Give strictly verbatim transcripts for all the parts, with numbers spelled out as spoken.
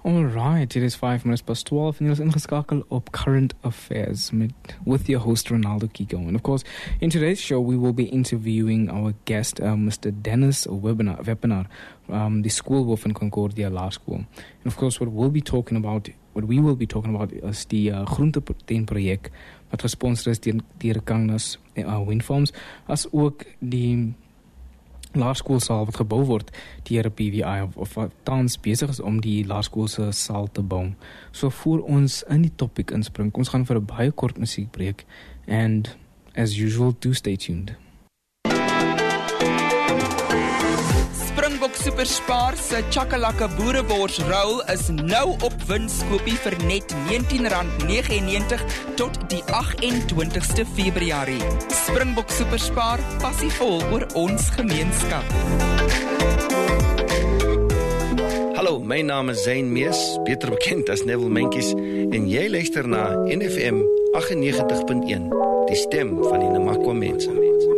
Alright, it is five minutes past twelve en jy is ingeskakel op Current Affairs met, with your host Ronaldo Kiko. And of course, in today's show we will be interviewing our guest, uh, Mister Dennis Webinar, Webinar um, the schoolhoof in Concordia Laerskool. And of course, what we'll be talking about, what we will be talking about is die uh, groentetuin projek wat gesponsor is deur deur Kangnas uh, Windfarms, as ook die laerskoolsaal wat gebou word deur P V I of, of wat tans besig is om die laerskoolse saal te bou. So voor ons in die topic inspring, ons gaan vir 'n baie kort musiekbreek, and as usual, do stay tuned. Springbok Superspar se Chakalaka Boerewors Roll is nou op winskopie vir net negentien rand negenennegentig tot die agt-en-twintigste Februarie. Springbok Superspar, passievol oor ons gemeenskap. Hallo, my naam is Zayn Mees, beter bekend as Neville Mentjies, en jy luister na N F M agt-en-negentig punt een, die stem van die Namakwa mense.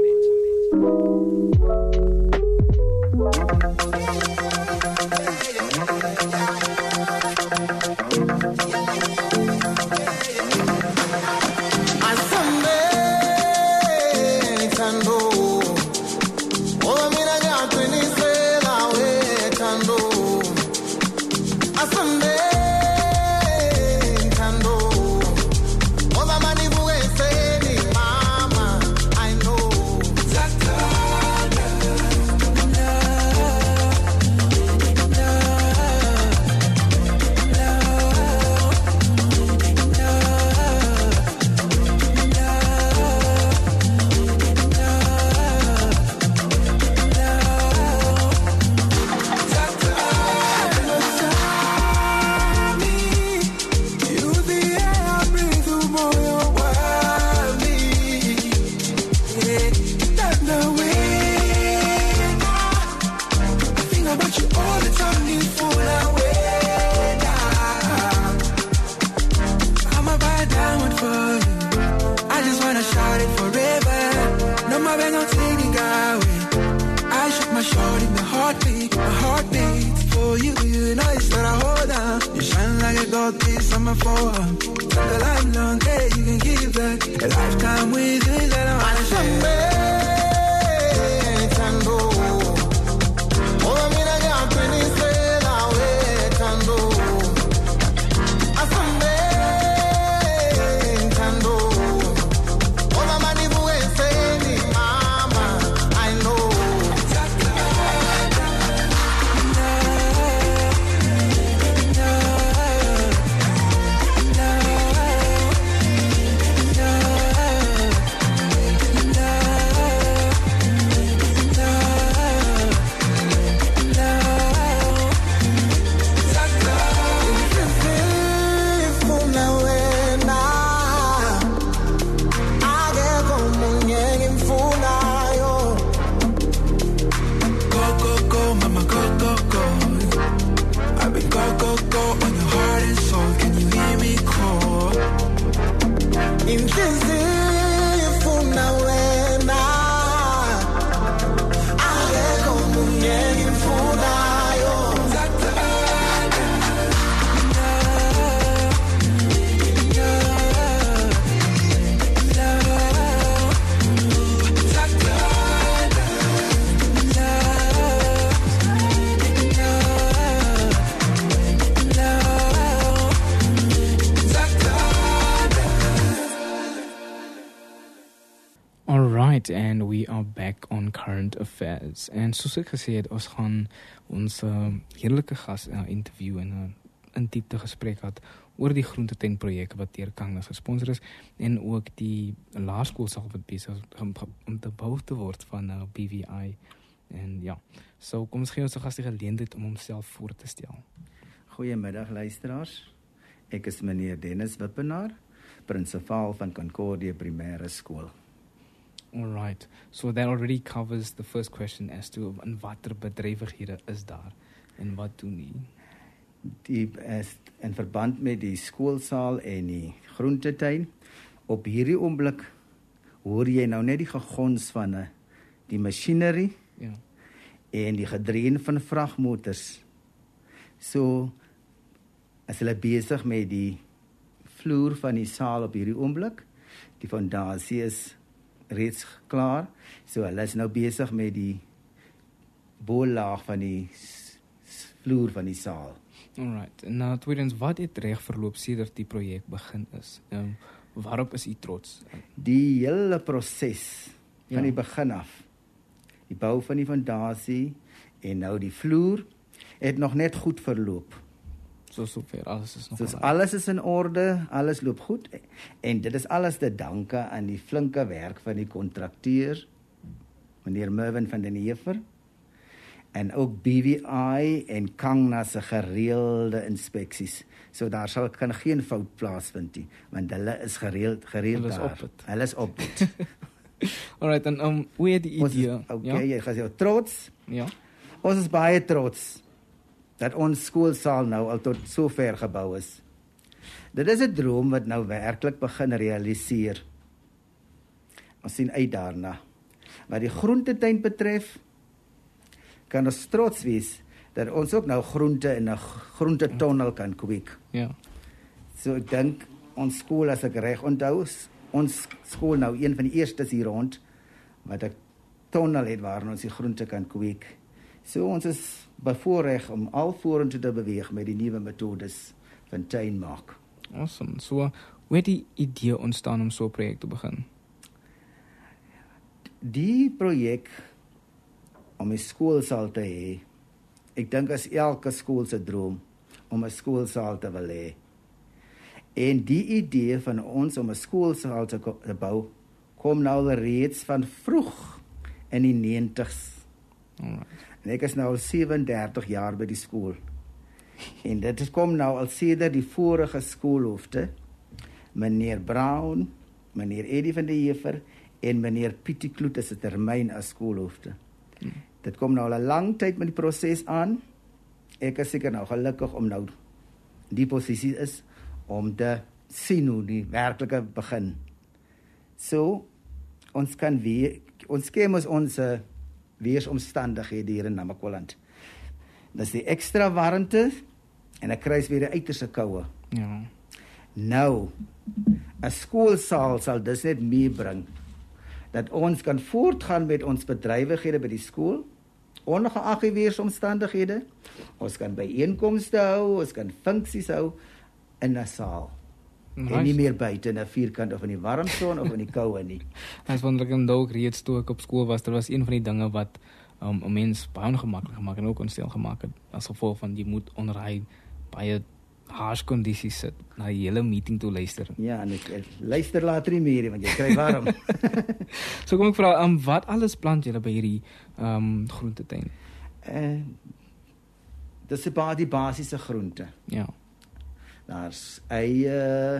And we are back on Current Affairs. En soos ek gesê het, ons gaan ons uh, heerlike gas uh, interview en 'n uh, in diepte gesprek gehad oor die groentetuin projek wat deur Kangnas gesponsor is, en ook die laerskoolsaal wat besig is om, om te bou te word van uh, B V I. En ja, so kom ons gee ons gas die geleentheid om homself voor te stel. Goeiemiddag luisteraars. Ek is meneer Dennis Webinar, prinsipaal van Concordia Primêre Skool. Alright, so that already covers the first question as to in watter bedrywighede is daar en wat doen die? Die is in verband met die skoolsaal en die groentetuin. Op hierdie oomblik hoor jy nou net die gegons van uh, die masjinerie ja. en die gedreun van vragmotors. So is hulle besig met die vloer van die saal op hierdie oomblik. Die fondasie is reeds klaar. So hulle is nou besig met die bollaag van die vloer van die saal. Alright. En nou tweedens, wat het reg verloop sedert die projek begin is? Um, waarop is u trots? Die hele proses van Ja. die begin af, die bou van die fondasie en nou die vloer, het nog net goed verloop. So sover, alles is nog Dus reg. alles is in orde, alles loop goed. En dit is alles te danke aan die flinke werk van die kontrakteur, meneer Mervin van den Heever, en ook B V I en Kangna se gereelde inspeksies. So daar sal kan geen fout plaasvind nie, want hulle is gereeld gereeld Hulle is daar. op het. Hulle is op dit. Alright, en um, hoe het die Ons is, idee? okay, jy gaan sê trots. Ja? Ons is baie trots dat ons skoolsaal nou al tot so ver gebou is. Dit is 'n droom wat nou werklik begin realiseer. Ons sien uit daarna. Wat die groentetuin betref, kan ons trots wees dat ons ook nou groente in 'n groentetonnel kan kweek. Ja. So ek dink ons skool, as ek reg onthou, is ons skool nou een van die eerstes hier rond wat 'n tonnel het waar ons die groente kan kweek. So ons is bevoorreg om al vorentoe te beweeg met die nuwe metodes van tuinmaak. Awesome. So, hoe het die idee ontstaan om so 'n projek te begin? Die projek om 'n skoolsaal te hê, ek dink as elke skool se droom om 'n skoolsaal te wil hê. En die idee van ons om 'n skoolsaal te, te bou, kom nou reeds van vroeg in die negentigs. Alright. En ek is nou al sewendertig jaar by die skool. En dit kom nou al sedert die vorige skoolhoofde, meneer Brown, meneer Eddie van der Heever en meneer Pietie Kloet is 'n termyn as skoolhoofde. Hmm. Dit kom nou al 'n lang tyd met die proses aan. Ek is seker nou gelukkig om nou die posisie is om te sien hoe die werklike begin. So, ons kan weer, ons ken ons ons weersomstandighede hier in Namakwaland. Dis die ekstra warmte en ek kry weer 'n uiterste koue. Ja. Nou, 'n skoolsaal sal dis net meebring dat ons kan voortgaan met ons bedrywighede by die skool, ongeag die weersomstandighede. Ons kan byeenkomste hou, ons kan funksies hou in 'n saal. Nice. En nie meer buite in 'n vierkant of in die warm son of in die koue nie. Dit is wonderlik om ook reeds toe ek op skool was, dit was een van die dinge wat um, 'n mens baie ongemaklik gemaak en ook onstel gemaak het as gevolg van jy moet onder hy baie harsh kondisies sit na die hele meeting toe luister. Ja, en ek, ek luister later nie meer, want jy kry warm. So kom ek vra, um, wat alles plant julle by hierdie um, groentetuin? uh, dis is baie die basiese groente. Ja. Daar's eie,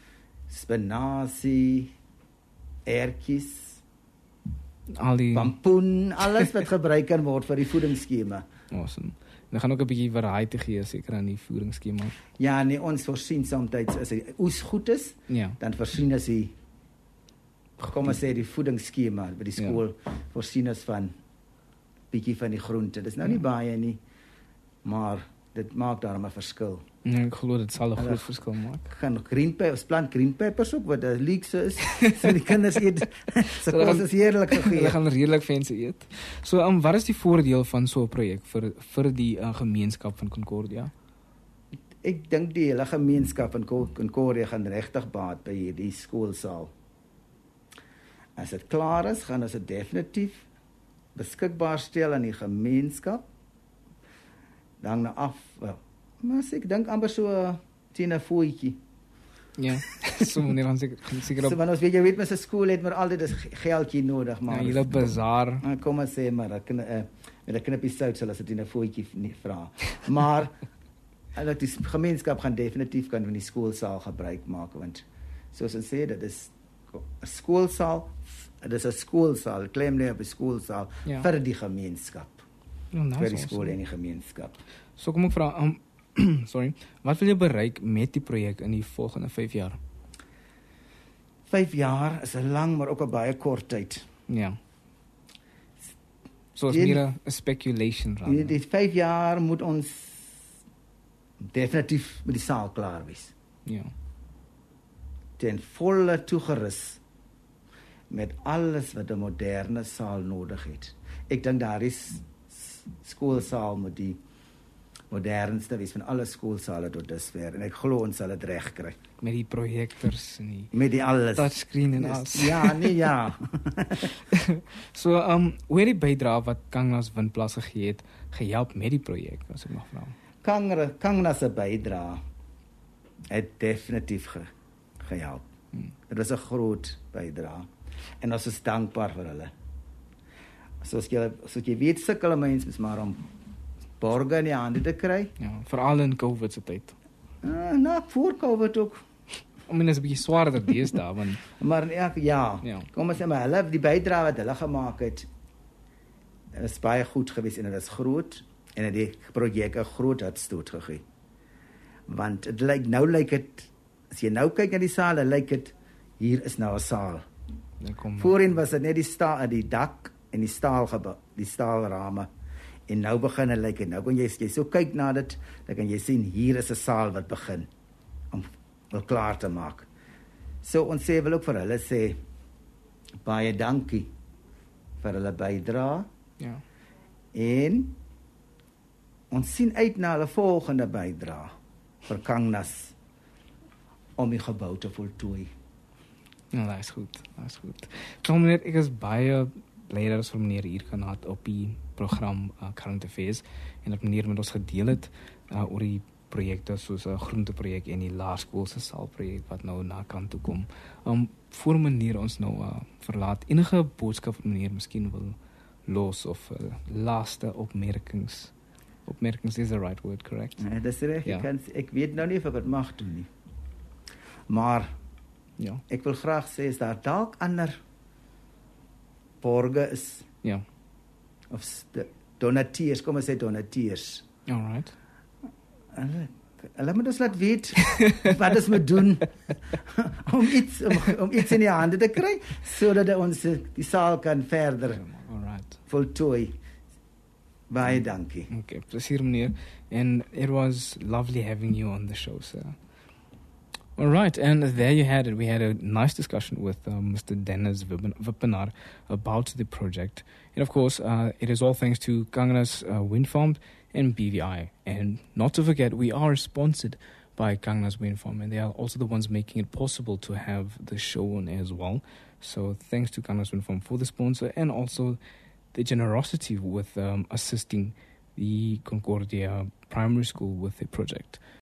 spinasie, ertjies, Al die pampoen, alles wat gebruik kan word vir die voedingsskema. awesome. En dan gaan ook 'n bietjie variëteit gee seker aan die voedingsskema. Ja, nee, ons voorsien soms as die oes goed is, Ja. dan voorsien as die, kom ons sê die voedingsskema by die skool, ja. Voorsien is van bietjie van die groente. Dis nou nie Ja. baie nie, maar dit maak daarom 'n verskil. Nee, ek glo dit sal 'n Hulle- groot verskil maak. Gaan green peppers, plant green peppers ook wat 'n leeks is. So die kinders eet. So hulle kos gaan- is heerlik Hulle gegee. gaan redelik fancy eet. So, um, wat is die voordeel van so 'n projek vir vir die uh, gemeenskap van Concordia? Ek dink die hele gemeenskap in Con- Concordia gaan regtig baat by hierdie skoolsaal. As dit klaar is, gaan ons dit definitief beskikbaar stel aan die gemeenskap. Dan nou af, wel, maar as ek dink amper so teen 'n voetjie. Ja. So meneer gaan seker gaan seker So op want ons weet jy weet mens 'n skool het maar altyd 'n geldjie nodig, ja, maar hele bazaar. Nou, kom ons sê maar, ek kan uh, met 'n knippie sout sal as dit in 'n voetjie nie vra. Maar dat die gemeenskap gaan definitief kan van die skoolsaal gebruik maak, want soos ons sê, dit is 'n skoolsaal, dit is 'n skoolsaal, klem lê op 'n skoolsaal Ja. vir die gemeenskap, Ja, nou vir is die awesome. skool en die gemeenskap. So kom ek vra, um, sorry, wat wil jy bereik met die projek in die volgende vyf jaar? Vyf jaar is 'n lang maar ook 'n baie kort tyd. Ja. So is Die- meer 'n speculation Die, raad. die vyf jaar moet ons definitief met die saal klaar wees. Ja. Ten volle toegerus met alles wat 'n moderne saal nodig het. Ek dink daar is skoolsaal met die modernste wees van alle skoolsale tot dusver en ek glo ons sal dit reg kry. Met die projektors en die met die alles touchscreen en yes. alles. Ja, nee ja. So um hoe het die bydrae wat Kangnas Windplaas gegee het gehelp met die projek as ek mag vra? Kangre Kangnas se bydrae het definitief ge, gehelp. Hmm. Dit was 'n groot bydrae en ons is dankbaar vir hulle. Soos jy soos jy weet sukkel mense is maar om borge in die hande te kry. Ja, veral in COVID se tyd. Uh, nou, voor COVID ook. I mean, dit is 'n bietjie swaarder deesdae want maar ja, ja. ja. Kom ons sê maar hulle die bydrae wat hulle gemaak het is baie goed geweest en dit is groot en het die projek 'n groot uitstoot gegee. Want dit lyk nou lyk dit as jy nou kyk na die saal, dan lyk dit hier is nou 'n saal. Voorheen was dit net die sta die dak en die staal die staalrame. En nou begin dit lyk en nou kan jy jy so kyk na dit, dan kan jy sien hier is 'n saal wat begin om wil klaar te maak. So ons sê wil ook vir hulle sê baie dankie vir hulle bydrae. Ja. En ons sien uit na hulle volgende bydrae vir Kangnas om die gebou te voltooi. Ja, dat is goed. Dat is goed. Nou meneer, ek is baie bly dat ons vir meneer hier kan gehad op die program uh, Current Affairs en dat meneer met ons gedeel het uh, oor die projekte soos 'n uh, groenteprojek en die laerskoolse saalprojek wat nou na kant toe kom. Um voor meneer ons nou uh, verlaat, enige boodskap wat meneer miskien wil los of uh, laaste opmerkings. Opmerkings is the right word, correct? Nee, dis reg. Ja. Ek kan ek weet nou nie of ek dit mag doen nie. Maar ja, ek wil graag sê is daar dalk ander borge is. Ja. Of donateurs, kom ons sê donateurs. All right. Hulle, hulle moet ons laat weet wat ons moet doen om iets om, om iets in die hande te kry sodat ons die saal kan verder All right. voltooi. Baie dankie. Okay, plezier meneer. And it was lovely having you on the show, sir. All right, and there you had it. We had a nice discussion with uh, Mister Dennis Wippenaar about the project. And of course, uh, it is all thanks to Kangnas uh, Wind Farm and B V I. And not to forget, we are sponsored by Kangnas Wind Farm, and they are also the ones making it possible to have the show on as well. So thanks to Kangnas Wind Farm for the sponsor and also the generosity with um, assisting the Concordia Primary School with the project.